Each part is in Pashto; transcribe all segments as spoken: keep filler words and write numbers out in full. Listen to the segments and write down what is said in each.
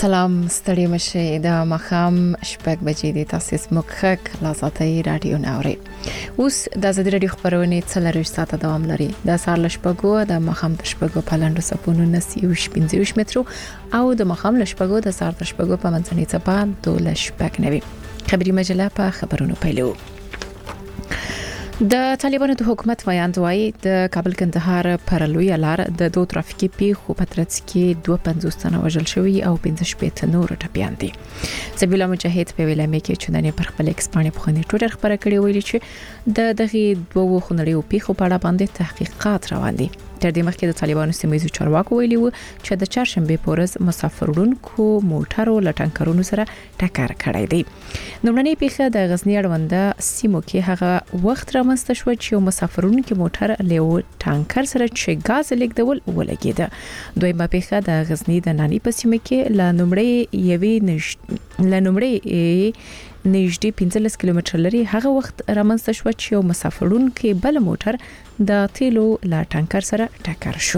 سلام ستړي مشه د مخام شپږ بجې د تاسیس مخک لازاتي رادیو ناوري اوس د ازادي رادیو خبرونه څلور ساعته دوام لري د سهار لشپګو د مخام د شپګو په لاندو سپونو نسي پنځه مترو او د مخام لشپګو د سهار د شپګو په منځني څپه د لشپګ نوي خبري مجله په خبرونو پیلو د طالبانو د حکومت وایاند وايي د کابل کندهار پر لوی لار د دوه ترافیکي پیښو په ترڅ کې دوه پنځوس تنه وژل شوي او پنځه شپږ نور ټپيان دي سبیلا مجاهد په ویلامه کې چندانې پر خپل ایکسپانې په خني ټوټر خبره کړې ویلي چې د دغه دوه خنړیو پیښو په اړه باندې تحقیقات روان دي تر دې مخکې د طالبانو سیمایي چارواکو ویلي و چې د چهارشنبه په ورځ مسافرونکو موټرو لټانکرونو سره ټکر کړی دی نومړنۍ پیښه د غزنی اړونده سیمو کې هغه وخت رامنځته شو چې مسافرونکو موټر له ټانکر سره چې غاز لیکدول ولګید دویمه پیښه د غزنی د نانی په سیمه کې ل نومړی یوي نش ل نومړی نږدې پنځلس کیلومتر لري هغه وخت رامنځته شو چې مسافرونکو بل موټر د تیلو لا ټانکر سره ټکر شو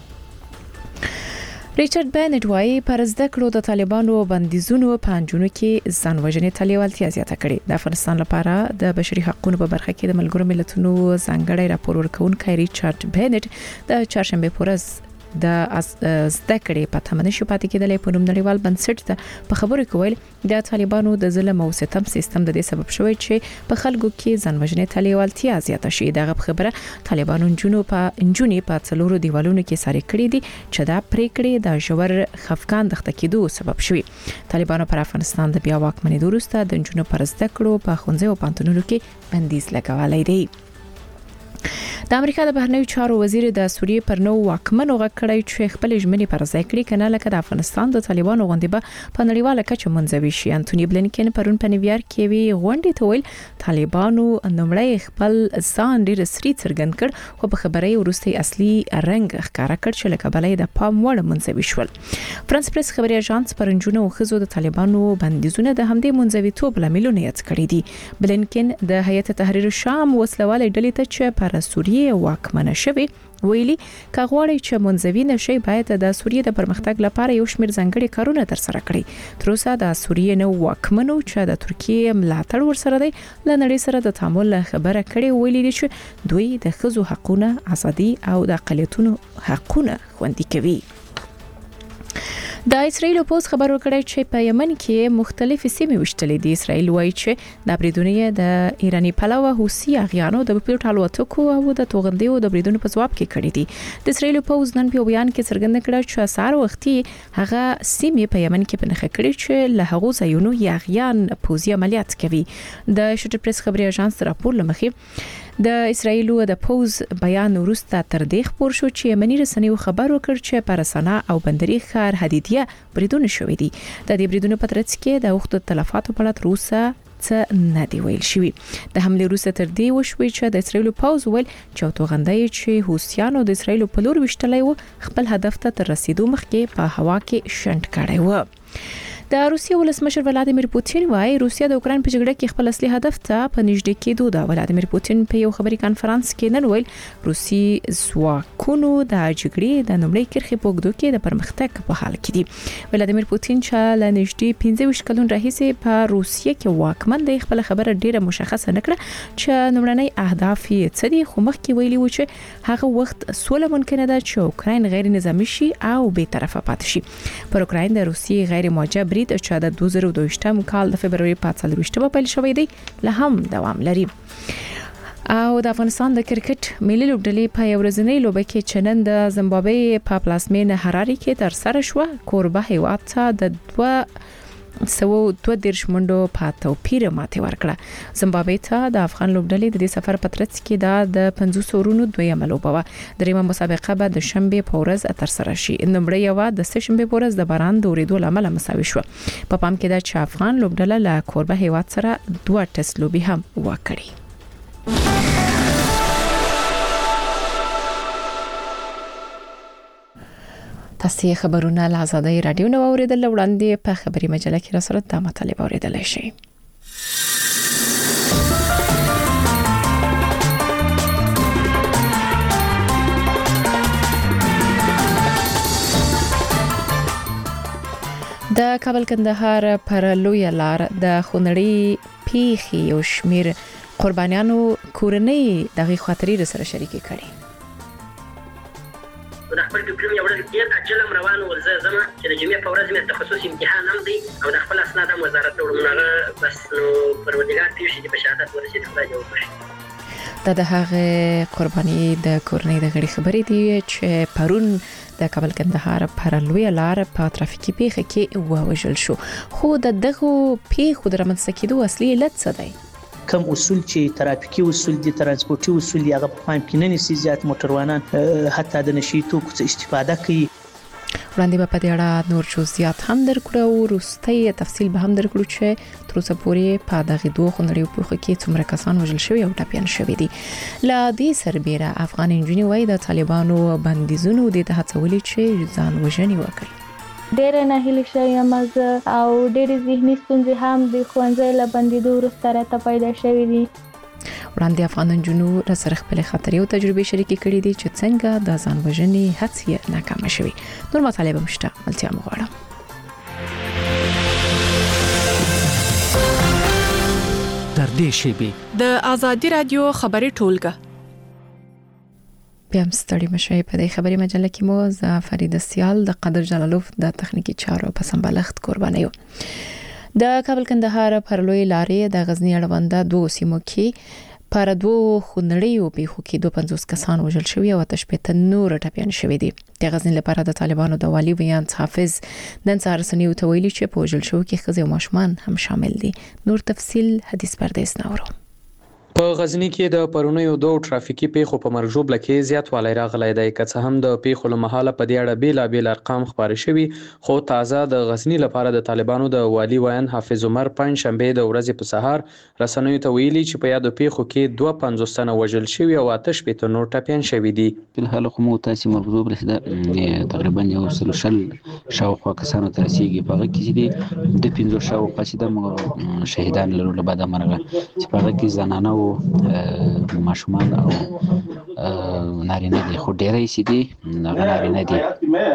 ریچارډ بینټ وايي پر زده کړو د طالبانو بندیزونو په انجونو کې ځانوژنې تلیوالتیا زیاته کړې د افغانستان لپاره د بشري حقوقو په برخه کې د ملګرو ملتونو ځانګړی راپور ورکونکي ریچارډ بینټ د چهارشنبه په ورځ د زده کړې په تمنه شو پاتې کېدلې په نوم نړیوال بنسټ ته په خبرو کې ویل د طالبانو د ظلم او ستم سیستم د دې سبب شوی چې په خلکو کې ځانوژنې تلیوالتیا زیاته شي دغه خبره طالبانو جنونو په انجونی په څلورو دیوالونو کې ساري کړې دي چې دا پریکړې د جوړ خفقان د تکیدو سبب شوی طالبانو پر افغانستان د بیا واکمنۍ وروسته د جنونو پر زده کړو په خونځو او پانتونونو کې بندیز لګولای دی د امریکا د بهرنیو چارو وزیر د سوریې پر نو واکمنو غکړی چې خپل ژمنې پر ځای کړې کنه لکه د افغانستان د طالبانو غونډه په نړیواله کچه منځوي شي انټونی بلینکن پرون په نیویارک کې وی غونډه ته ویل طالبانو نومړی خپل ځان ډیر سری څرګند کړ خو په خبري ورسته اصلي رنگ ښکارا کړ چې لکه بلې د پام وړ منځوي شول فرانس پریس خبري اژانس پرنجونه او خزو د طالبانو بندیزونه د همدې منځوي توپ لاملونه یاد کړی دي بلینکن د هیئت تحریر شام وسلواله ډلې ته چې پر سوریې واکمنه شوی ویلي کغواړي چې منځوي نشي باید د سوریې د پرمختګ لپاره یو شمېر ځانګړي کارونه تر سره کړي تر اوسه د سوریې نو واکمنو چې د ترکیه ملاتړ ورسره دی لنړي سره د تعامل خبره کړي ویلي دي چې دوی د خزو حقوقونه ازادي او د اقلیتونو حقوقونه خوندي کوي د اسرایل پوز خبر ورکړی چې په یمن کې مختلف سیمې وشتلې دي اسرایل وایي چې د بریدونی د ایرانی پلاوه حوثي اغیانو د پیلوټ الوتکو او د توغندیو د بریدونو په ځواب کې کړی دي د اسرایل پوز نن په بیان کې څرګنده کړه چې سار وختي هغه سیمې په یمن کې پنځه کړي چې له هغو ځایونو یاغیان پوزي عملیات کوي د شټر پریس خبري اژانس راپور لمخې د اسرایلو د پوز بیان وروسته تر دې خبر شو چې یمنی رسنیو خبر ورکړ چې پر سنا او بندري ښار حدیدیه بریدونه شوې دي د دې بریدونو په ترڅ کې د وخت تلفاتو په اړه روسه څه نه دی ویل شوی د حمله روسه تر دې وشوي چې د اسرایلو پوز ویل چې توغندای چې حوثیانو د اسرایلو په لور وشتلای و خپل هدف ته تر رسیدو مخکې په هوا کې شنټ کړی و د روسیې ولسمشر ولادیمیر پوتین وايي روسیا د اوکرين په جګړه کې خپل اصلي هدف ته په نږدې کېدو دا ولادیمیر پوتین په یو خبري کانفرنس کې نن ویل روسي ځواکونو د جګړې د نومړي کرخي پوګدو کې د پرمختګ په حال کې دي ولادیمیر پوتین چې ل نږدې پنځه ویشت کلون راهیسې په روسیې کې واکمن دی خپل خبره ډیره مشخصه نکړه چې نومړنۍ اهداف یې څه دي خو مخکې ویلي و چې هغه وخت سوله ممکنه ده چې اوکرين غیر نظامی شي او به طرفه پاتې شي پر اوکرين د روسیې غیر موجه برید چې د دوه زره دوه کال د فبرवरी په څلورویشتمه پیل شوې دی له هم دوام لري او د افغانستان د کرکټ ملي لوبډلې په یو ورځنۍ لوبه کې چنن د زمبابوې په پلاسمین هراري کې تر سره شو کوربه هیواد ته د دوه سو دوه دیرش منډو په توپیر ماته ورکړه زمبابوې ته د افغان لوبډلې د دې سفر په ترڅ کې دا د پنځوس ورونو دویمه لوبه و دریمه مسابقه به د شنبه په ورځ تر سره شي نومړی یو د سشنبه په ورځ د باران د اوریدو لامل مساوي شو په پام کې دا چې افغان لوبډله له کوربه هیواد سره دوه ټیسټ لوبي هم وکړي تاسو خبرونه له آزادۍ رادیو نو اوریدل وړاندې په خبري مجله کې را سره د مطالب اوریدل شي د کابل کندهار پر لوی لار د خونړی پیښې او شمیر قربانیانو کورنۍ دغه خاطرې سره شریکې کړي. د خپل ډیپلوم یو ډول ډیر اجل روان ورزه زما چې د جمعې په ورځ مې تخصصي امتحان هم دی او د خپل اسناد هم وزارت ته وړم بس نو پروردګار پیښې چې په شهادت ورسېد خدای جوړ کړي. دا د هغه قرباني د کورنۍ د غړي خبرې دي چې پرون د کابل کندهار پر لوی لار په ترافیکي پیښه کې ووژل شو. خو د دغه پیښو د رامنځته کېدو اصلي علت څه دی؟ کم اصول چې ترافیکي اصول دي ترانسپورتي اصول هغه په پام کې نه نیسي. زیات موټروانان حتی د نشي توکو څخه استفاده کوي. وړاندې په دې اړه نور جزئیات هم درکړو او وروستي تفصیل به هم درکړو چې تر اوسه پورې په دغه دوه خونړیو پیښو کې څومره کسان وژل شوي او ټپیان شوي دي. لا دې سربېره افغان انجنیر وایي د طالبانو بندیزونو د هڅولې چې ځان وژنې وکړي. ډېر نه هیله شوم او ډېر ذهني ستونزې هم د خوندې له بندیدو وروسته راته پیدا شوې دي. وړاندې افغان انجنیر را سره خپل خاطرې او تجربې شریکې کړې دي چې څنګه د ځان وژنې هڅې ناکامه شوې. نور مطالب مشته ملتیا مغواړم. در دې شیبې د آزادي رادیو خبري ټولګه بیا ستړي مشي په دې خبري مجله کې مو ز فرید سیال د قدر جلالوف د تخنیکی چارو په سمبالښت قرباني یو. د کابل کندهار پر لوی لارې د غزنی اړوند دوه سیمو کې پر دوه خونړیو پیښو کې دوه پنځوس کسان وژل شوي او تشپېته نور ټپیان شوي دي. د غزنی لپاره د طالبانو د والي ویان حافظ نن سهار سنیو ته ویلي چې په وژل شوو کې ښځې او ماشومان هم شامل دي. نور تفصیل حدیث پردیس نورو. په غزنی کې د پرونیو دوه ټرافیکي پیښو په مرجوب لکه زیاتوالی راغلی دی. که څه هم د پیښو له مهاله په دې اړه بیلابیل ارقام خپاره شوي، خو تازه د غزنی لپاره د طالبانو د والي ویان حافظ عمر پنځ شنبه د ورځې په سهار رسنیو ته ویلي چې په یادو پیښو کې دوه پنځوس تنه وژل شوي او اته شپېته نور ټپیان شوي دي. په حال خو مو تاسو مرغوب رسیده تقریبا یو سل شل شاوخوا کسانو ته رسیږي. په هغه کې دي د پنځو شاوخوا چې د شهیدان لرو له بعد مرغه چې په هغه کې زنانه ماشومان او نارینه دي، خو ډېرې سي دي هغه نارینه دي.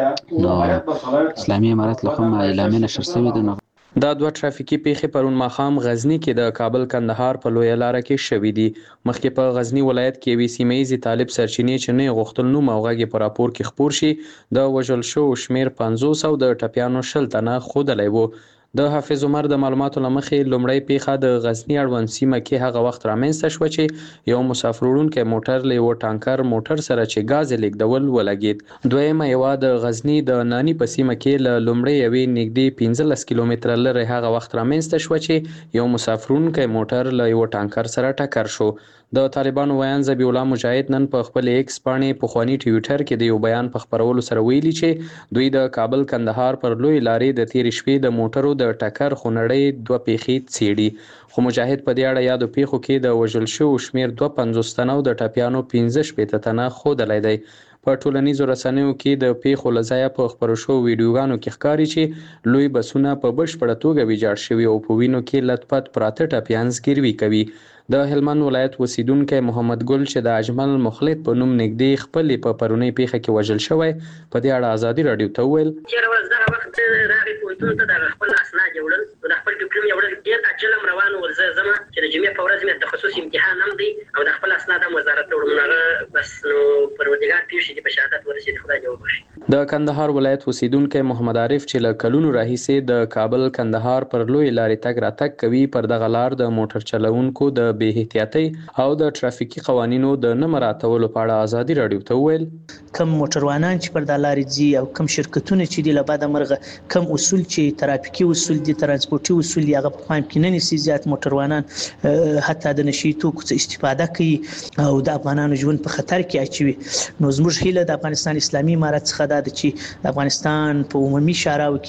نو اسلامي امارت له کومه اعلامیه نشر شوې ده. دا دوه ټرافیکي پیښې پرون ماښام غزنی کې د کابل کندهار په لوی لار کې شوې دي. مخکې په غزنی ولایت کې وی سیمایي طالب سرچینې چې نه غوښتل نو موغه په راپور کې خبر شي د وژل شو شمیر پنځوس او د ټپیانو شل تنه خودلای وو. د حافظ عمر د معلوماتو لمخې لومړی پیښه د غزنی اړوند سیمه کې هغه وخت رامنځته شو چې یو مسافر وړونکی موټر له یو ټانکر موټر سره چې غاز لیکدول ولګید. دویمه یو د غزنی د نانی په سیمه کې له لومړی یوې نږدې پنځلس کیلومتره لرې هغه وخت رامنځته شو چې یو مسافر وړونکی موټر له یو ټانکر سره ټکر شو. د طالبانو ویان ذبیح الله مجاهد نن په خپل ایکس باندې په خواني ټویټر کې د یو بیان په خبرولو سره ویلي چې دوی د کابل کندهار پر لوی لارې د تیر شپې د موټرو د ټکر خونړۍ دوه پیښې څېړي. خو مجاهد په دې اړه یادو پیښو کې د وژل شوو شمیر دوه پنځوس تنه او د ټپیانو پنځه شپېته تنه ښودلی دی. په ټولنیزو رسنیو کې د پیښو له ځایه په خپرو شوو ویډیوګانو کې ښکاري چې لوی بسونه په بشپړه توګه ویجاړ شوي او په وینو کې لتپت پراته ټپیان زګیروي کوي. د هلمند ولایت اوسیدونکی محمد ګل چې د اجمل مخلص په نوم نږدې خپل په پرونی پیښه کې وژل شوی په دې اړه آزادي رادیو ته وویل چې ورځ دا وخت راغی پونتون ته د خپل اسناد جوړل د خپل ډیپلوم یو ډیر اجل روان ورزه زما چې د جمعې په ورځ مې تخصصي امتحان هم دی او د خپل اسناد هم وزارت ته وړم بس نو پروردګار پیښې چې په شهادت ورسېد خدای جوړ کړي. د کندهار ولایت اوسیدونکی محمد عارف چې له کلونو راهیسې د کابل کندهار پر لوی لارې تګ راتګ کوي پر دغه لار د موټر چلوونکو د بې احتیاطۍ او د ټرافیکي قوانینو د نه مراعاتولو په اړه آزادي رادیو ته وویل کم موټروانان چې پر د لارې ځي او کم شرکتونه چې دی له بعد مرغه کم اصول چې ترافیکي اصول دي ترانسپورتي اصول هغه په پام کې نه نیسي. زیات موټروانان حتی د نشي توکو څخه استفاده کوي او د افغانانو ژوند په خطر کې اچوي. نو زموږ هیله د افغانستان اسلامي امارت څخه ده چې د افغانستان په عمومي شاراو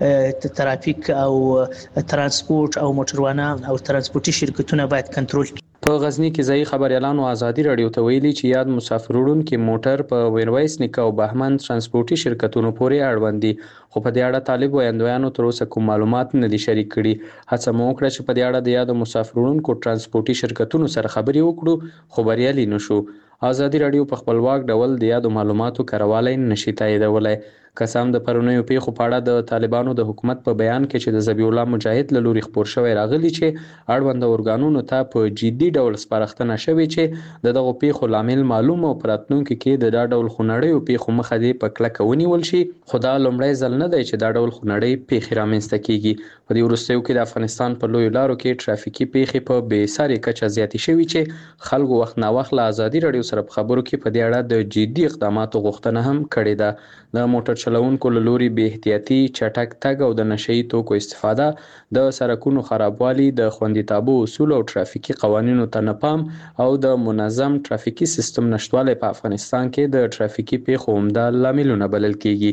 کې ترافیک او ترانسپورت او موټروانان او ترانسپورتي شرکتونه باید کنټرول کړي. په غزنی کې ځای خبريالانو ازادي رادیو ته ویلي چې یاد مسافر وړونکي موټر په ویرویس نیکه او بهمن ترانسپورتي شرکتونو پورې اړوند دي، خو په دې اړه طالب ویاندویانو تر اوسه کوم معلومات نه دي شریک کړي. هڅه مو وکړه چې په دې اړه د یاد مسافر وړونکو ترانسپورتي شرکتونو سره خبري وکړو، خو بریالي نشو. ازادي رادیو په خپلواک ډول د یاد معلوماتو کاروالی نشي تاییدولای. قسم د پرونیو پیښو په اړه د طالبانو د حکومت په بیان کې چې د ذبیح الله مجاهد له لوري خبر شوی راغلی چې اړوند اورګانونو ته په جدي ډول سپارښتنه شوې چې د دغه پیښو لامل معلوم او پراتلونکو کې د دا ډول خونړیو پیښو مخه دې په کلکه ونیول شي، خو دا لومړی ځل نه دی چې دا ډول خونړی پیښې رامنځته کیږي. په دې وروستیو کې د افغانستان په لویو لارو کې ټرافیکي پیښې په بې ساري کچه زیاتې شوې چې خلکو وخت نا وخت له ازادي رادیو سره په خبرو کې په دې اړه د جدي اقداماتو غوښتنه هم کړې ده. د موټر چلوونکو له لوري بې احتیاطي، چټک تګ او د نشهیي توکو استفاده، د سړکونو خرابوالي، د خوندیتابو اصول او ټرافیکي قوانینو ته نه پام او د منظم ټرافیکي سیستم نشټوالی په افغانستان کې د ټرافیکي پیښو عمده لاملونه بلل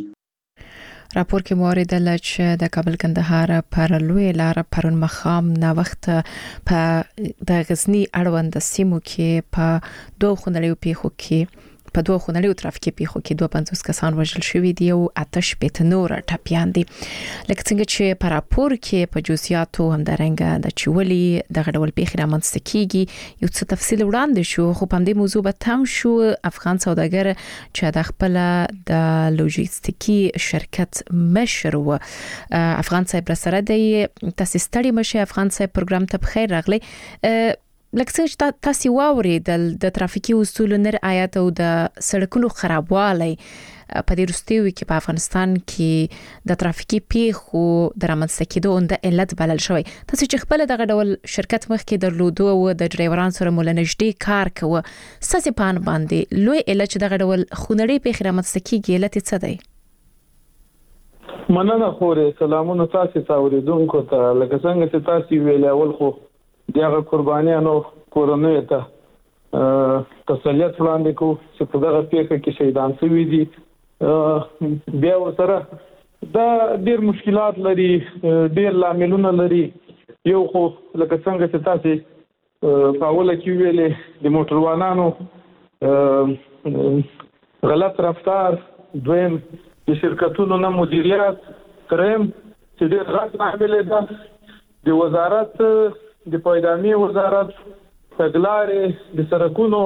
کیږي. راپور کې موریدل چې د کابل کندهار پر لوی لار پرون مخام نا وخت په د غزنی اړوند سیمو کې په دوه خونړیو پیښو کې په دوه خونړیو ترافیکي پیښو کې دوه پنځوس کسان وژل شوي دي او آتش پېت نور ټپيان دي. لکه څنګه چې په راپور کې په جزئیاتو همدارنګه د چولي دغه ډول پیښې رامنځته کیږي یو څه تفصیل وړاندې شو، خو په دې موضوع به تم شو. افغان سوداګر چې د خپل د لوجستیکي شرکت مشر و افغان صاحب سره دی، تاسو ستړي مشه افغان صاحب پروګرام ته بخیر راغلی. لکه څنګه تاسو واورېدل د ترافیکي اصولو نه رعایت او د سړکونو خرابوالی په دې وروستیو کې په افغانستان کې د ترافیکي پیښو د رامنځته کېدو د علت بلل شوی. تاسو چې خپل دغه ډول شرکت مخکې درلودو او د ډرایورانو سره مول نږدې کار کوو، ستاسو په ان باندې لوی علت چې دغه ډول خونړی پیښې رامنځته کیږي علت څه دی؟ مننه خورې، سلامونه تاسو ته اوریدونکو ته. لکه څنګه چې تاسو ویل اول خو دغه قربانیانو کورنۍ ته تسلیت وړاندې کو چې په دغه پیښه کې شهیدان شوي دي. بیا ورسره دا ډېر مشکلات لري، ډېر لاملونه لري. یو خو لکه څنګه چې تاسو په اوله کې ویلې د موټروانانو غلط رفتار، دویم د شرکتونو نه مدیریت، دریم چې ډېر غټ عامل ده د وزارت د پایدامي وزارت تګلارې د سړکونو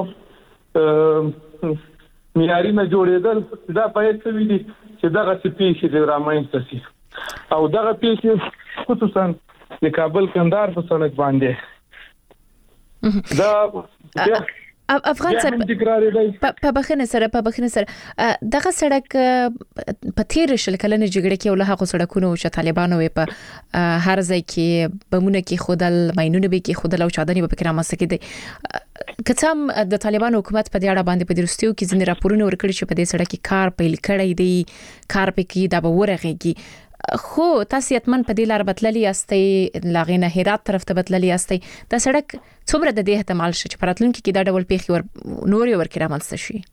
معیاري نه جوړېدل. دا باید څه وي چې دغه پیښې د رامنځته شي او دغه پیښې خصوصا د کابل کندهار په سړک باندې دا افغان صاحب په بخنه سره په بخنه سره دغه سړک په تیر شل کلنه جګړه کې ولها خو سړکونو چې طالبانو په هر ځای کې بمونه کې خودل ماينونه به کې خودل او چادنې به فکر امسه کې کڅم د طالبانو حکومت په دې اړه باندې په درستیو کې ځینې راپورونه ورکړي چې په دې سړک کې کار پیل کړی دی، کار پکې دا به ورغېږي. خو تاسو یتمن په دې لار بتللی استئ لاغینه هرات طرف ته بتللی استئ دا سړک څومره د دې احتمال شي چې پراتلونکو کې دا ډول پیښې ور نور ور کې رامنځته شي؟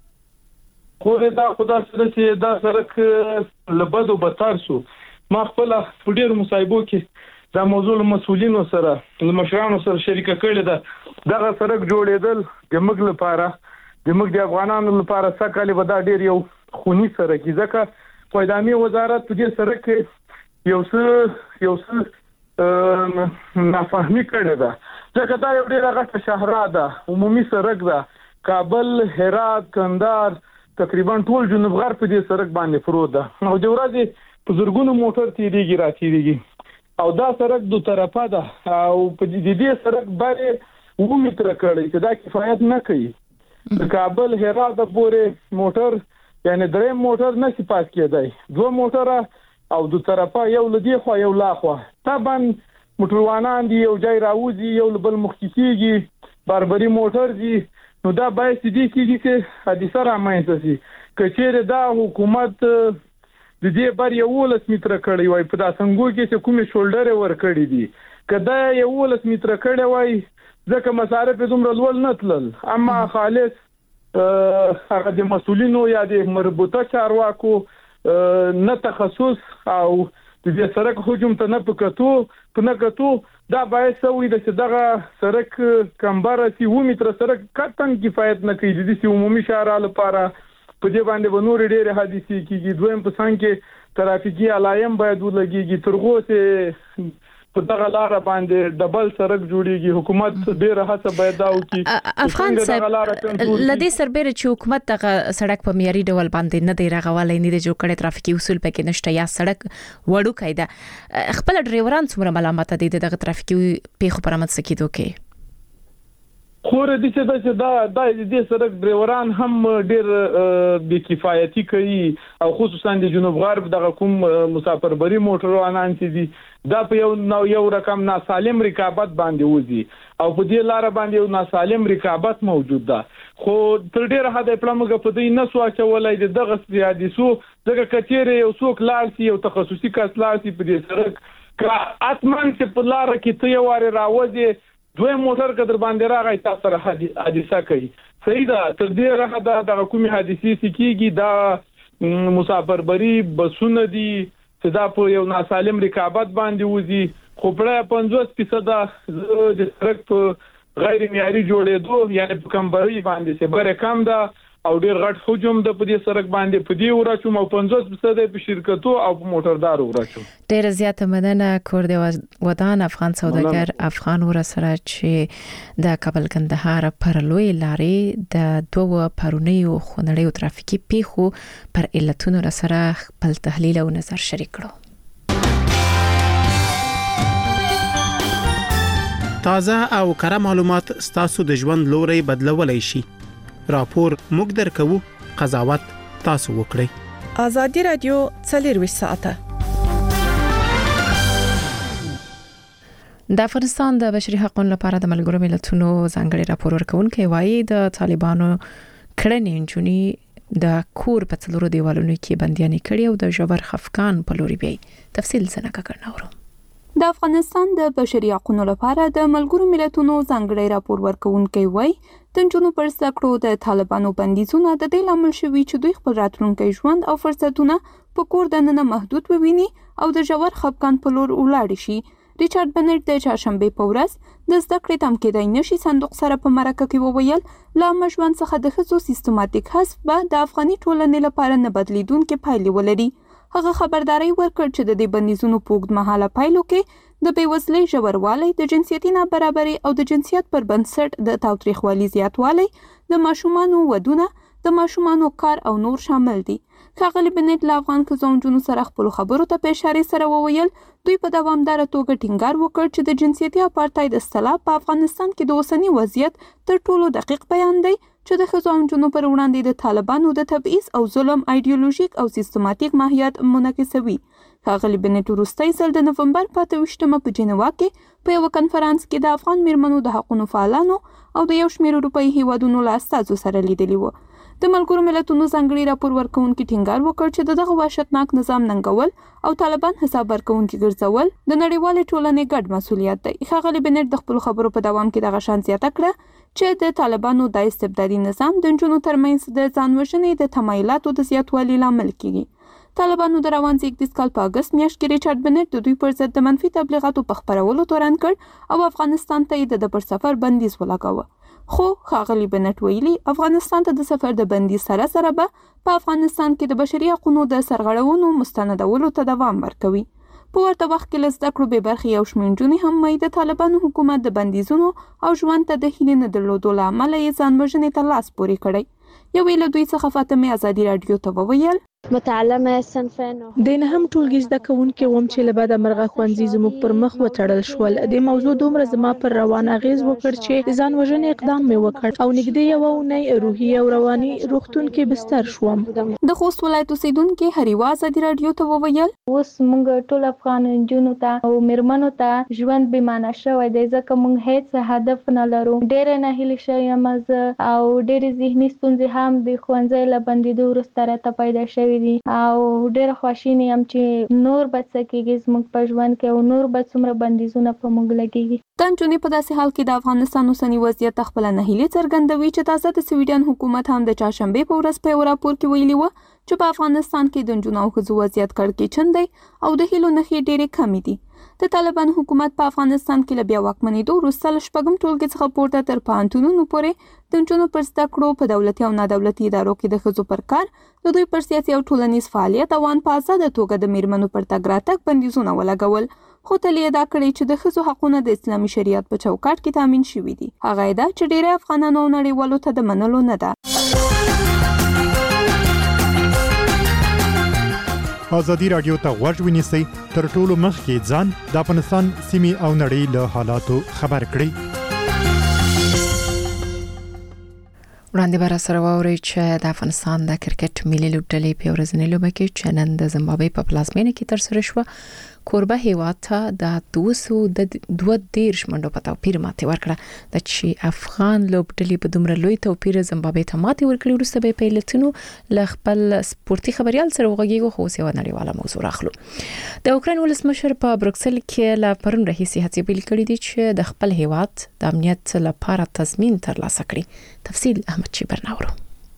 خو دا خدا سره چې دا سړک لبدو بتار شو. ما خپل په ډېر مصايبو کې دا موضوع مسؤلینو سره د مشرانو سره شریکه کړې ده. دغه سړک جوړېدل د موږ لپاره د موږ د افغانانو لپاره سکهاله به دا ډېر یو خونی سره کې ځکه پایدامي وزارت په دې سره کې یو څه یو څه نافهمي کړې ده ځکه دا یو ډېر غټه شهره ده، عمومي سړک ده. کابل، هرات، کندهار تقریبا ټول جنوب غرب په دې سړک باندې پروت ده او د ورځې په زرګونو موټر تیریږي را تیریږي او دا سړک دوه طرفه ده او په دې دې سړک باندې و متر کړی چې دا کفایت نه کوي. د کابل هرات پورې موټر یعنی درې موټر نشي پاس کېدای، دوه موټر او دوه طرفه یو لدی خو یو لا خو طبعا موټروانان دی یو ځای راوځي یو بل مخکېږي بربري موټر دی. نو دا باید دې کېږي چې حادثه رامنځته شي. کچېره دا حکومت د دې بر یو لس متر کړی وای په داسنګو کې چې کومې شولډر ور کړی دي کدا یو لس متر کړی وای ځکه مصارف دومره لول نه تلل. اما خالص هغه د مسولینو یا د مربوطه چارواکو نه تخصص او د دې سړک هجوم ته نه پکاتو په نه کتو دا باید سوي د دغه سړک کمبره سی و متر سړک کتن کفایت نه کوي د دې عمومي شهر لپاره په دې باندې ونور ډېر حادثې کیږي دویم په څنګه کې ترافیکي علایم باید ولګيږي ترغوسه په دغه لار باندې ډبل سړک جوړیږي حکومت ډېر هڅه باید دا وکړي افغان صاحب لدې سربېره چې حکومت دغه سړک په معیاري ډول باندې نه دی راغولای نه دی جوړ کړی ترافیکي اصول پکې نشته یا سړک وړو کیده خپل ډرایوران څومره ملامت دي دغه ترافیکي پیښو پر مت سکیدو کې خور دي چې دا د دې سړک ډرایوران هم ډېر بې کفایتي کوي او خصوصا د جنوب غرب دغه کوم مسافربري موټروانان چې دي دا په یو نو یو رقم ناسالم رقابت باندې وځي او په دې لار باندې یو ناسالم رقابت موجود ده خو تر ډېره حد پلمغه په دې نسو اچولای دغه سیادیسو دغه کچېره یو څوک لارسي یو تخصصي کس لارسي په دې سړک کا اتمن چې په لار کې ته یو واره راوځي دوی موټر قدر باندې راغی تاسو سره حادثه کوي صحیح ده تر دې راځه د حکومي حادثې سکیږي دا مسافربري بسونه دي چې دا په یو ناسالم رقابت باندې وځي خو په پنځوس فیصد د سړک په غیر معیاري جوړېدو یعنی په کمبري باندې څه بره کم ده او ډېر غټ حجم د په دې سړک باندې په دې ورچو او پنځوس فیصد په شرکتو او په موټردار ورچو ډېر زیات مننه کور دی ودان افغان سوداګر افغان ور سره چې د کابل کندهار پر لوی لارې د دوه پرونیو خونړیو ترافیکي پیښو پر علتونو سره خپل تحلیل او نظر شریک کړو تازه او کره معلومات ستاسو د ژوند لوري بدلولای شي راپور موږ درکو قضاوت تاسو وکړئ ازادي رادیو څلور ساعته د افغانستان د بشري حقوقو لپاره د ملګرو ملتونو ځانګړي راپور ورکونکي وایي د طالبانو کړنې جنونی د کور په څلورو دیوالونو کې بنديانې کړي او د جبر خفقان په لوري بي تفصیل څنګه کړناورو د افغانستان د بشري حقوقو لپاره د ملګرو ملتونو ځانګړي راپور ورکونکي وایي د جنونو پر سکړو د طالبانو بندیزونه د دې لامل شوي چې دوی خپل راتلونکي ژوند او فرصتونه په کور دننه محدود وویني او د جبر خفقان په لور ولاړ شي ریچارډ بنټ د چهارشنبه په ورځ د زده کړې تم کېدای نشي صندوق سره په مرکه کې وویل لا مشوان څخه د خصوصي سیستماتیک حذف به د افغاني ټولنې لپاره نه بدلیدونکو پایلې ولري هغه خبرداري ورکړ چې د دې بندیزونو په اوږد مهاله پایلو کې د بیوزلۍ ژوروالی د جنسیتي نابرابرۍ او د جنسیت پر بنسټ د تاوتریخوالي زیاتوالی د ماشومانو ودونه د ماشومانو کار او نور شامل دي ښاغلي بنټ له افغان ښځو سره خپل خبرو ته په اشاره سره وویل دوی په دوامداره توګه ټینګار وکړ چې د جنسیتي اپارټاید اصطلاح په افغانستان کې د اوسنی وضعیت تر ټولو دقیق بیان دی چې د ښځو پر وړاندې د طالبانو د تبعیض او ظلم ایډیولوژیک او سیستماتیک ماهیت منعکسوي ښاغلي بنټ وروستی ځل د نومبر په اته ویشتمه په جنیوا کې په یو کنفرانس کې د افغان میرمنو د حقوقو فعالانو او د یو شمېر اروپایي هیوادونو له استازو سره لیدلی و د ملګرو ملتونو ځانګړي راپور ورکونکي ټینګار وکړ چې دغه وحشتناک نظام ننګول او طالبان حساب ورکونکي ګرځول د نړیوالې ټولنې ګډ مسؤلیت دی ښاغلي بنټ د خپل خبرو په دوام کې دغه شان زیاته کړه چې د طالبانو د استبدادي نظام د نجونو ترمنځ د ځانوژنې د تمایلاتو د زیاتوالي لامل کیږي طالبانو د روان زیږدیز کال په اگست میاشت کې ریچارډ بنټ د دوی پر ضد د منفي تبلیغاتو په خپرولو تورن کړ او افغانستان ته د پر سفر بندیز ولګاوه خو ښاغلي بنټ ویلي افغانستان ته د سفر د بندیز سره سره به په افغانستان کې د بشري حقوقو د سرغړونو مستندولو ته دوام ورکوي په ورته وخت کې له زده کړو بې برخې یو شمېر نجونې هم وایي د طالبانو حکومت د بندیزونو او ژوند ته د هیلې نه درلودو له امله یې ځانوژنې ته لاس پورې کړی یوې له دوی څخه فاطمه ازادي راډیو ته وویل متعلمه صنفین د نه هم ټولګي زده کوونکي وم چې له بده مرغه ښوونځي زموږ پر مخ وتړل شول د موضوع دومره زما پر روان اغیز وکړ چې د ځان وژنې اقدام مې وکړ او نږدې یو اونۍ روحي او رواني روغتون کې بستر شوم د خوست ولایت اوسیدونکو هریوا ازادي راډیو ته وویل اوس موږ ټول افغان جنونو ته او میرمنو ته ژوند به معنا شوی دی ځکه موږ هیڅ هدف نه لرو ډېر نه هیله شوم او ډېر ذهني ستونزې هم د ښوونځي له بندیدو وروسته راته پیدا شوې دي او ډېر خوشاله یم چې نور به څه کېږي زموږ په ژوند کې او نور به څومره بندیزونه په موږ لګېږي د نجونې په داسې حال کې د افغانستان اوسنی وضعیت خپله نهیلي څرګندوي چې تازه د سویډن حکومت هم د چهارشنبې په ورځ په یو راپور کې ویلي و چې په افغانستان کې د نجونو او ښځو وضعیت کړکېچن دی او د هیلو نښې ډېرې کمې دي. د طالبان حکومت په افغانستان کې له بیا واکمنېدو وروسته له شپږم ټولګي څخه پورته تر پوهنتونونو پورې د نجونو پر زده کړو په دولتي او نادولتي ادارو کې د ښځو پر کار، د دوی پر سیاسي او ټولنیز فعالیت او ان په ازاده توګه د میرمنو پر تګ راتګ بندیزونه ولګول. خو تل یې دا کړی چې د ښځو حقونه د اسلامي شریعت په چوکاټ کې تامین شوي دي. هغه یې دا چې ډېری افغانانو او نړیوالو ته د منلو نه ده. ازادي راډیو ته غوږ ونیسئ تر ټولو مخکې ځان د افغانستان سیمې او نړۍ له حالاتو خبر کړئ. وړاندې به راسره واورئ چې د افغانستان د کرکټ ملي لوبډلې په ورځنۍ لوبه کې چې نن د زیمبابوې په پلازمینه کې ترسره شوه، کوربه هیواد ته د دوه سوه دوه دېرش منډو په توپیر ماتې ورکړه. د چې افغان لوبډلې په دومره لوی توپیر زیمبابوې ته ماتې ورکړې وروسته به په علتونو له خپل سپورتي خبريال سره وغږیږو، خو اوس یو نړیواله موضوع راخلو. د اوکراین ولسمشر په بروکسل کې له پرون راهیسې هڅې پیل کړې دي چې د خپل هیواد د امنیت لپاره تضمین ترلاسه کړي. تفصیل احمد چیبرناورو.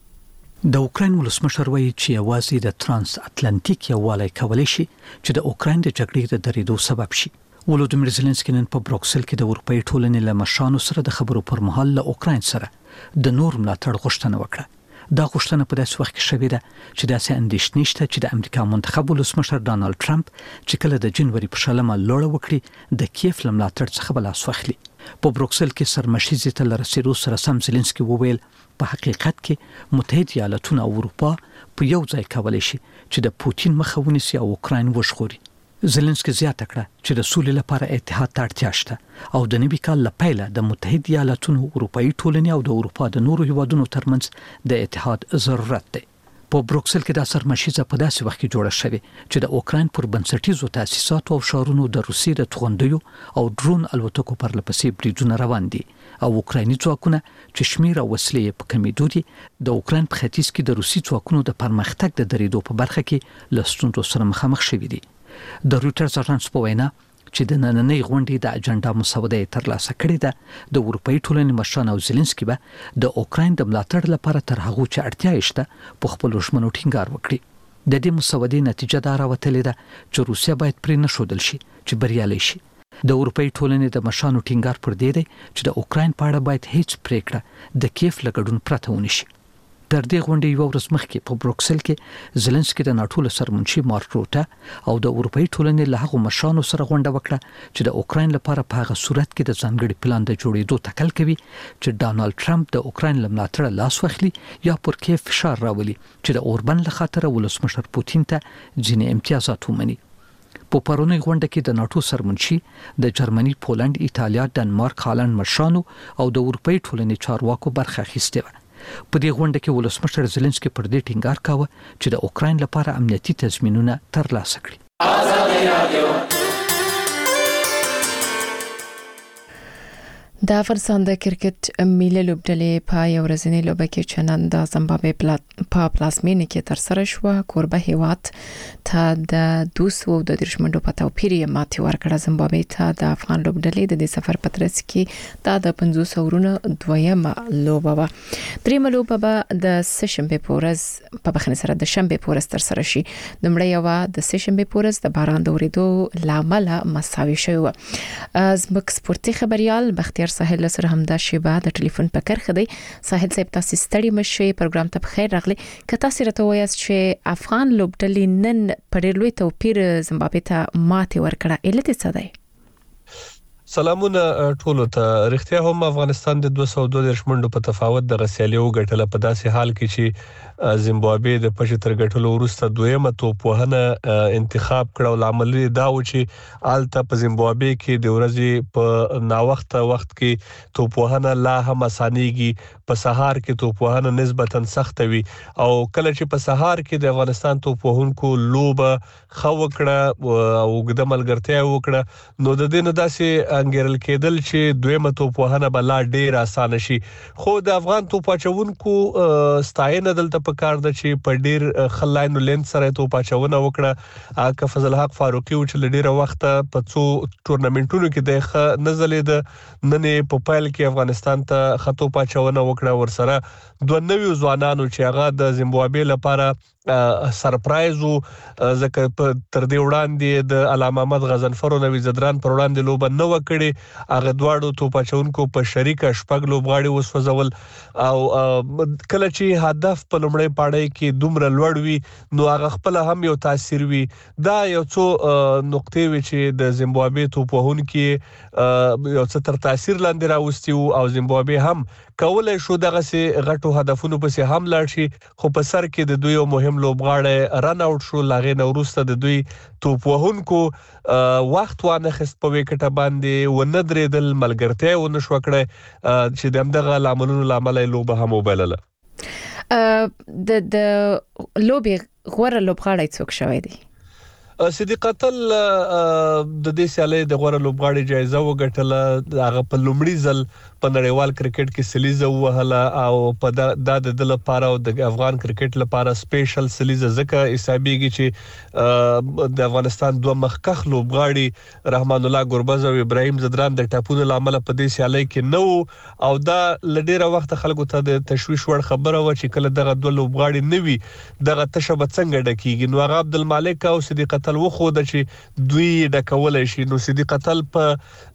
د اوکراین ولسمشر وایي چې یوازې د ترانس اتلانتیک یووالی کولی شي چې د اوکراین د جګړې د درېدو سبب شي. ولودیمیر زيلنسکي نن په بروکسل کې د اروپאי ټولنې له مشرانو سره د خبرو پر مهال له اوکراین سره د نور ملاتړ غوښتنه وکړه. دا غوښتنه په داسې وخت کې شوې ده چې داسې اندېښنې شته چې د امریکا منتخب ولسمشر ډانلډ ټرمپ چې کله د جنوري په شلمه لوړه وکړي د کیف له ملاتړ څخه به لاس واخلي. په بروکسل کې سرمشیزې ته لرسېدو سره سم زيلنسکي وویل په حقیقت کې متحده ایالاتونه او اروپا په یو ځای کولای شي چې د پوتین مخه ونیسي او اوکراین وژغوري. زيلنسکي زیاته کړه چې د سولې لپاره اتحاد ته اړتیا شته او د نوي کال له پیله د متحده ایالاتونو، اروپאי ټولنې او د اروپا د نورو هیوادونو ترمنځ د اتحاد ضرورت دی. په بروکسل کې د سرمشیزه په داسې وخت کې جوړه شوې چې د اوکراین پر بنسټیزو تاسیساتو او شهرونو د روسیې د توغندیو او ډرون الوتکو پر لپسې بریدونه روان دي او اوکرایني ځواکونه چې شمیر او وسلې په کمیدو دي د اوکراین په ختیځ کې د روسي ځواکونو د پرمختګ د درېدو په برخه کې له ستونزو سره مخامخ شوي دي. د رویټرز اژانس په وینا چې د نننۍ غونډې د اجنډا مسوده ترلاسه کړې ده، د اروپאי ټولنې مشران او زيلنسکي به د اوکراین د ملاتړ لپاره تر هغه چې اړتیا شته په خپل ژمنو ټینګار وکړي. د دې مسودې نتیجه دا راوتلې ده چې روسیا باید پرې نه ښودل شي چې بریالي شي. د اروپאי ټولنې د مشرانو ټینګار پر دې دی چې د اوکراین په اړه باید هیڅ پریکړه د کیف له ګډون پرته ونشي. تر دې غونډې یو ورځ مخکې په بروکسل کې زيلنسکي د ناټو له سرمنشي مارک روټه او د اروپאי ټولنې له هغو مشرانو سره غونډه وکړه چې د اوکراین لپاره په هغه صورت کې د ځانګړي پلان د جوړېدو تکل کوي چې ډانلډ ټرمپ د اوکراین له ملاتړه لاس واخلي یا پر کیف فشار راولي چې د اوربن له خاطر ولسمشر پوتین ته ځینې امتیازات ومني. په پرونی غونډه کې د ناټو سرمنشي د جرمني، پولند، ایتالیا، ډنمارک، هالند مشرانو او د اروپאי ټولنې چارواکو برخه اخیسته و. په دې غونډه کې ولسمشر زيلنسکي پر دې ټینګار کاوه چې د اوکراین لپاره امنیتي تضمینونه ترلاسه کړي. ازادي رادیو د افغانستان د کرکټ ملي لوبډلې په یو ورځنۍ لوبه کې چې نن د زیمبابوې په پلازمینه کې ترسره شوه، کوربه هیواد ته د دوه سوه دوه دېرش منډو په توپیر یې ماتې ورکړه. زیمبابوې ته د افغان لوبډلې د دې سفر په ترڅ کې دا د پنځوس اورونو دویمه لوبه وه. دریمه لوبه به د سهشنبې په ورځ په بخښنې سره د شنبې په ورځ ترسره شي. لومړۍ یوه د سهشنبې په ورځ د باران د اورېدو له امله مساوي شوې وه. زموږ سپورتي خبريال بختیار ساحل سره همدا شیبه د ټلیفون په کرخه دی. ساحل صاحب تاسو ستړي مشي، پروګرام ته بخیر راغلی. که تاسو راته وایاست چې افغان لوبډلې نن په ډېر لوی توپیر زیمبابوې ته ماتې ورکړه، علت څه دی؟ سلامونه ټولو ته. رښتیا هم افغانستان د دوه سوه دوه دېرش منډو په تفاوت د غسیالي وګټله په داسې حال کې چې زیمبابوې د پښې تر ګټلو وروسته دویمه توپوهنه انتخاب کړه او لامل دا و چې آلته په زیمبابوې کې د ورځې په ناوخته وخت کې توپوهنه لا هم اسانيږي. په سهار کې توپوهنه نسبتا سخت وي او کله چې په سهار کې د افغانستان توپوهونکو لوبه خو وکړه او د ملګرتیا وکړه نو د دې نه داسې انګیرل کېدل چې دویمه توپوهنه بلا ډیر اسانه شي. خو د افغان توپاچونکو ستاینه دلته په کار ده چې په ډیر خلاینو لین سره توپاچونه وکړه. اکه فضل حق فاروقي چې لډیره وخت په څو ټورنمنټونو کې د نزلې د نن په پایل کې افغانستان ته خطو پاچونه وکړه. ورسره دوه نوي ځوانانو چې هغه د زیمبابوې لپاره سرپرایز وو ځکه تر دې وړاندې د علامه محمد غضنفر او نوید زدران پر وړاندې لوبه نه وکړي هغه دواړو توپاچونکو په شریکه شپږ لوبغاړي وسوځول او کله چې هدف په لومړی پاړی کې دومره لوړ وي نو هغه خپل هم یو تاثیر وي دا یو څو نقطې وي چې د زیمبابوې توپوهونکو یو څه تر تاثیر لاندې راوستي او زیمبابوې هم کولای شو دغه سي غټو هدفونو پسې هم لاړ شي خو په سر کې د دوی مهم لوبغاړي رن اوټ شو لاغې نو وروسته د دوی توپوهونکو وخت وانه خست په وکټه باندې و نه درېدل ملګرتیا و نه شو کړه چې دغه لاملونو لامل لوبه هم وبلله د د لوبي غوړه لوبغاړي څوک شوی دی صدیق اتل د دې سیالۍ د غوړه لوبغاړي جایزه وګټله هغه په لومړي ځل په نړیوال کرکټ کې سلیزه وهله او په د د لپاره او د افغان کرکټ لپاره سپیشل سلیزه ځکه حسابيږي چې د افغانستان دوه مخکخ لوبغاړي رحمان الله ګوربز او ابراهيم زدران د ټاپونو لامل په دې سیالۍ کې نو او دا لډیره وخت خلکو ته د تشویش وړ خبره و چې کله دغه دوه لوبغاړي نوي دغه تشبه څنګه ډکیږي نو هغه عبدالمالک او صدیق تل وخو د چې دوی د کولای شي نو صدیق تل په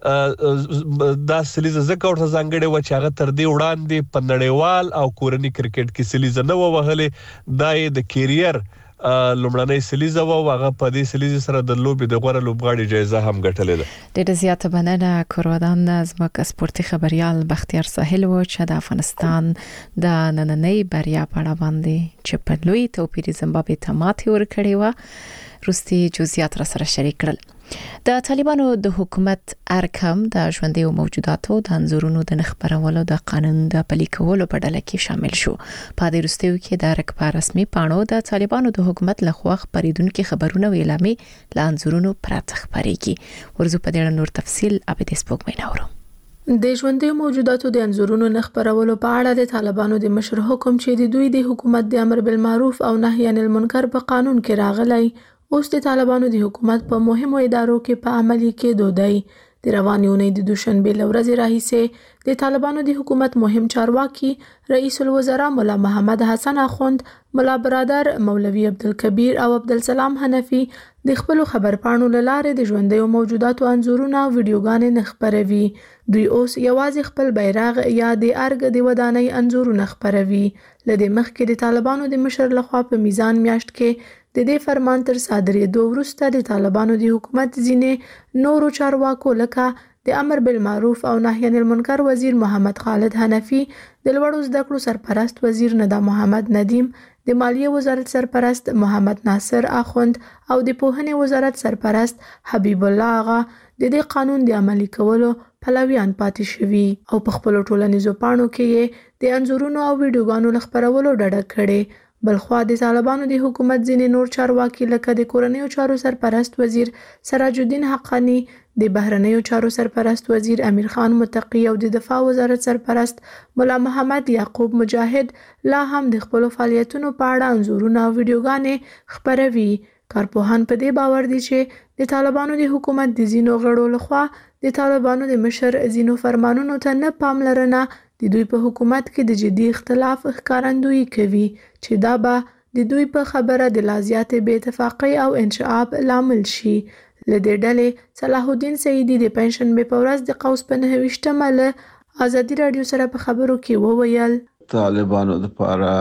دا سلیزه زکه ورته ځانګړي و چې هغه تر دې وړاندې په نړیوال او کورنی کرکټ کې سلیزه نه وهلې دای د کیریئر لومړنۍ سلیزه و هغه په دې سلیزه سره د لوبي د غوړه لوبغاړي جایزه هم ګټلې ده ډېر زیاته بننه کورودان زموږ سپورتي خبريال بختیار ساحل و چې د افغانستان د نننۍ بریا په اړه باندې چې په لوی توپیر زیمبابوې ته ماتې ورکړې و روستي جزئیات را سره شریک کړل د طالبانو د حکومت ارکم د ژوندۍ موجوداتو د انزورونو د نخبرولو د قانون د پلي کولو په ډله کې شامل شو په دې وروستیو کې د رکبه رسمي پاڼو د طالبانو د حکومت لخوا خبرېدونکو خبرونه ویلامې ل انزورونو پراته خبرېږي ورزو په دې نور تفصيل ابد سپوږمۍ نورو د ژوندۍ موجوداتو د انزورونو نخبرولو په اړه د طالبانو د مشر حکم چې د دوی د حکومت د امر بالمعروف او نهي عن المنکر په قانون کې راغلی اوس د طالبانو د حکومت په مهمو ادارو کې په عملي کېدو دی د روانې اونۍ د دوشنبه لورځې راهیسې د طالبانو د حکومت مهم چارواکي رئیس الوزرا مولا محمد حسن اخوند مولا برادر مولوی عبدالکبیر او عبدالسلام حنفي د خپل خبرپاڼو لاره د ژوندۍ موجوداتو انزورونه او ویډیوګانې نخبروي دوی اوس یوازې خپل بیرغ یا د ارګ د ودانۍ انزورونه خبروي لدې مخکې د طالبانو د مشر لخوا په میزان میاشت کې د دې فرمان تر صادرېدو وروسته د طالبانو د حکومت ځینې نورو چارواکو لکه د امر بالمعروف او نهي عن المنکر وزیر محمد خالد حنفي د لوړو زده کړو سرپرست وزیر ندا محمد ندیم د مالیه وزارت سرپرست محمد ناصر اخوند او د پوهنې وزارت سرپرست حبیب الله آغا د دې قانون د عملي کولو پلویان پاتې شوي او په خپل ټولنیزو پاڼو کې د انزورونو او ویډیوګانو خبرولو ډډه کړې بلخوا د طالبانو د حکومت ځینې نور چارواکي لکه د کورنیو چارو سرپرست وزیر سراج الدین حقانی د بهرنیو چارو سرپرست وزیر امیر خان متقی او د دفاع وزارت سرپرست مولا محمد یعقوب مجاهد لا هم د خپل فعالیتونو په اړه انزورونه او ویډیوګانې خبروي کارپوهان په دې باور دي چې د طالبانو د حکومت د ځینو غړو لخوا د طالبانو د مشر ځینو فرمانونو ته نه پاملرنه د دوی په حکومت کې د جدي اختلاف ښکارندویي کوي چې دا به د دوی په خبره د لا زیاتې بې اتفاقۍ او انشعاب لامل شي له دې ډلې صلاح الدین سعیدي د پنځشنبې په ورځ د قوس په نهه ویشتمه له ازادي راډیو سره په خبرو کې وویل طالبانو لپاره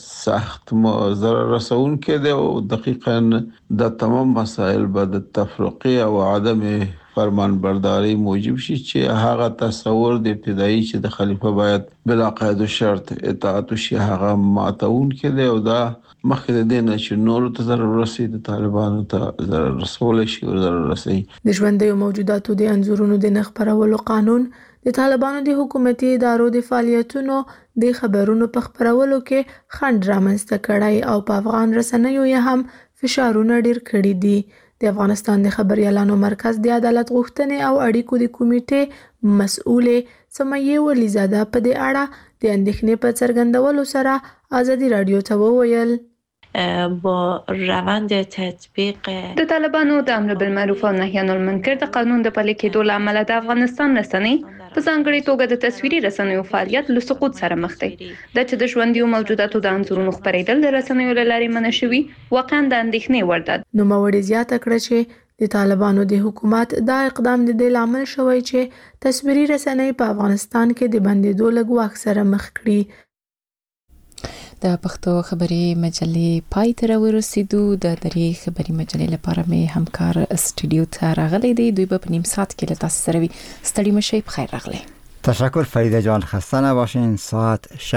سخت ضرر رسونکي دی او دقیقاً د تمام مسائل به د تفرقه او عدم فرمان برداری موجب شي چې هغه تصور د ابتدایي چې د خلیفہ باید بلا قید شرط اطاعت شي هغه ماتون کړي او دا مخکې د دې نه چې نور ته ضرر رسي د طالبانو ته ضرر رسول شي او ضرر رسي د ژوندۍ موجوداتو د انزورونو د نخبرولو قانون د طالبانو د حکومتي ادارو د فعالیتونو د خبرونو په خبرولو کې خنډ رامنځته کړی او په افغان رسنیو یې هم فشارونه ډیر کړي دي د افغانستان د خبريالانو مرکز د عدالت غوښتنې او اړیکو د کمیټې مسؤلې سمیه ولیزاده په دې اړه د اندېښنې په څرګندولو سره ازادي راډیو ته وویل با روند تطبیق د طالبانو د امر بالمعروف او نهي عن المنکر د قانون د پلي کېدو لامل د افغانستان رسنۍ په ځانګړي توګه د تصویري رسنیو فعالیت له سقوط سره مخ دی. د چې د ژوندیو موجوداتو د انځورونو خپرېدل د رسنیو له لارې منع شوي واقعا د اندېښنې وړ ده. نوموړي زیاته کړه چې د طالبانو د حکومت دا اقدام د دې لامل شوی چې تصویري رسنۍ په افغانستان کې د بندیدو له ګواښ سره مخ کړي. د پښتو خبري مجلې پای ته ورسېدو. د درې خبري مجلې لپاره مې همکار استودیو ته راغلی دی. دوی به په نیم ساعت کې له تاسو سره وي. ستړي مشئ، بخیر راغلی. تشکر فریده جان، خسته نباشین. ساعت